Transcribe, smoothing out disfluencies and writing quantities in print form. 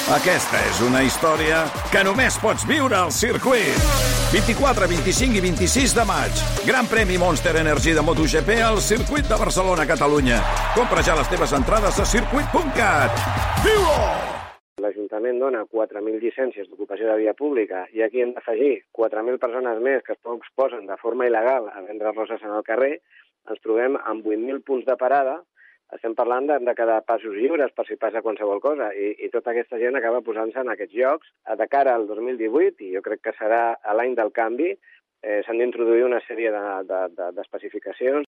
Aquesta és una història que només pots viure al circuit. 24, 25 i 26 de maig. Gran premi Monster Energy de MotoGP al circuit de Barcelona, Catalunya. Compra ja les teves entrades a circuit.cat. Viu-ho! L'Ajuntament dona 4.000 llicències d'ocupació de via pública i aquí hem d'afegir 4.000 persones més que es posen de forma il·legal a vendre roses en el carrer. Ens trobem amb 8.000 punts de parada. Estem parlant de quedar passos lliures per si passa qualsevol cosa i tota aquesta gent acaba posant-se en aquests llocs. De cara al 2018, i jo crec que serà l'any del canvi, s'han d'introduir una sèrie d'especificacions.